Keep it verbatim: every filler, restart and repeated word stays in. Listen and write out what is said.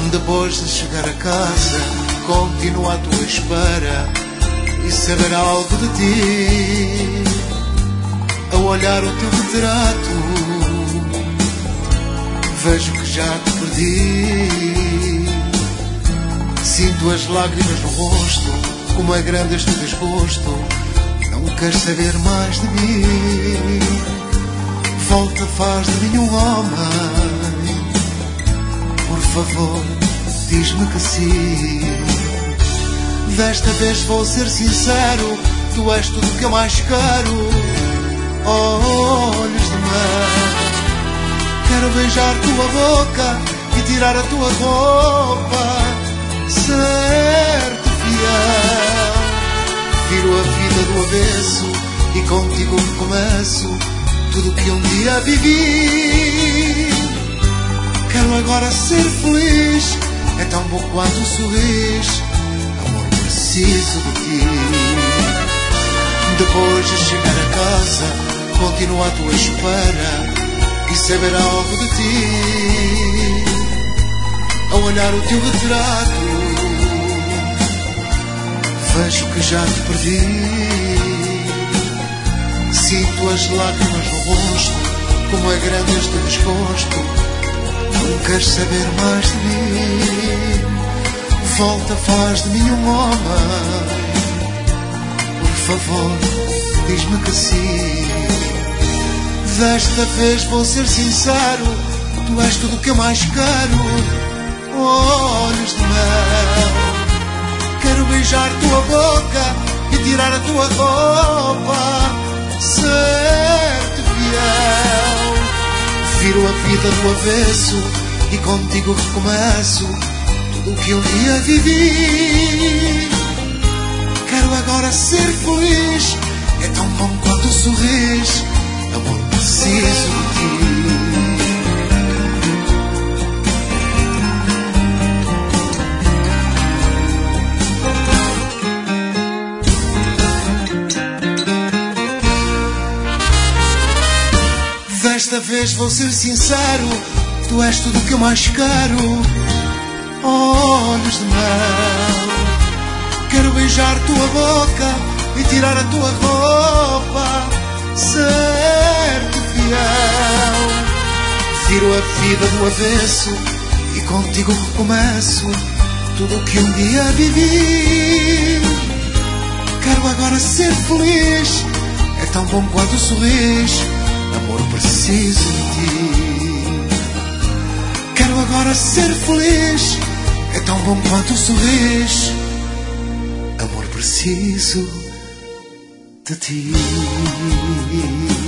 Depois de chegar a casa, continua à tua espera e saber algo de ti. A olhar o teu retrato, vejo que já te perdi. Sinto as lágrimas no rosto, como é grande este desgosto. Não queres saber mais de mim. Volta, faz de mim um homem. Por favor, diz-me que sim. Desta vez vou ser sincero, tu és tudo que eu mais quero. Olhos de mel, quero beijar tua boca e tirar a tua roupa. Ser-te fiel, viro a vida do avesso e contigo recomeço tudo que um dia vivi. Quero agora ser feliz, é tão bom quanto um sorriso. Amor, preciso de ti. Depois de chegar a casa, continuo à tua espera e saber algo de ti. A olhar o teu retrato, vejo que já te perdi. Sinto as lágrimas no rosto, como é grande este desgosto. Não queres saber mais de mim. Volta, faz de mim um homem. Por favor, diz-me que sim. Desta vez vou ser sincero, tu és tudo o que eu mais quero. Olhos de mel, quero beijar tua boca e tirar a tua roupa. Ser-te fiel, viro a vida do avesso e contigo recomeço tudo o que um dia vivi. Quero agora ser feliz, é tão bom quanto um sorriso. Amor, preciso de ti. Desta vez vou ser sincero, tu és tudo o que eu mais quero. Olhos de mel, quero beijar tua boca e tirar a tua roupa. Ser-te fiel, viro a vida do avesso e contigo recomeço tudo o que um dia vivi. Quero agora ser feliz, é tão bom quanto um sorriso. Amor, preciso de ti. Quero agora ser feliz, é tão bom quanto um sorriso. Amor, preciso de ti.